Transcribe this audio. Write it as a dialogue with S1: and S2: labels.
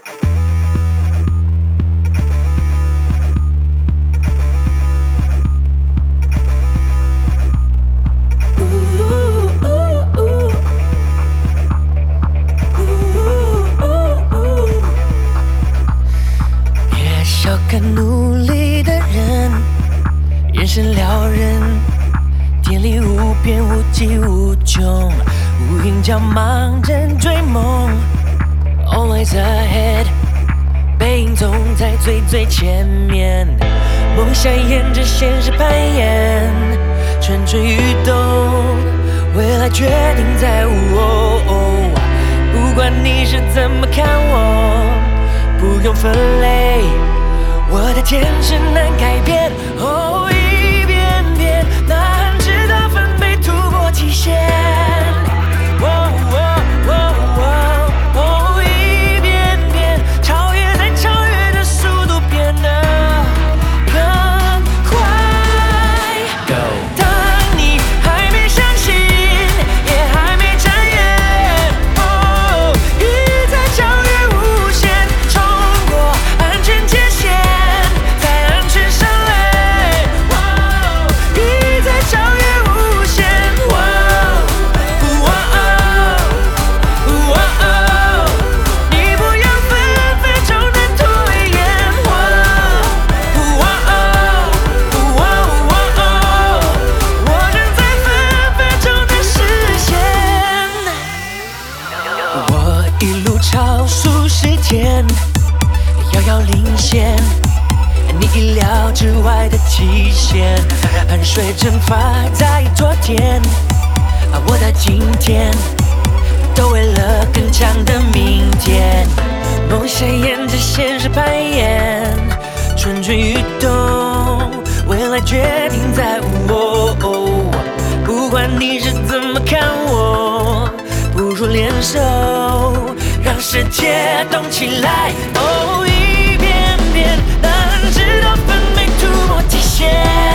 S1: 别小看努力的人，眼神撩人，天里无边无际无穷，无影脚盲人追梦 ，Always ahead， 背影总在最前面，梦想沿着现实攀岩，蠢蠢欲动，未来决定在我。不管你是怎么看我，不用分类，我的天生难改变。哦，一遍遍难直到分贝突破极限。一遍遍超越再超越的速度变得更快。Go。当你还没相信，也还没睁眼，哦，一再超越无限，冲过安全界限，在安全上垒，哦，一再超越无限，你不要分分钟的拖延，我正在分分钟的实现。我一路超速时间，遥遥领先，你意料之外的极限，汗水蒸发在昨天，我的今天都为了更强的明天，梦想沿着现实攀岩，蠢蠢欲动，未来决定在我。不管你是怎么看我，不如联手，让世界动起来。哦，一遍遍难直到分贝突破极限。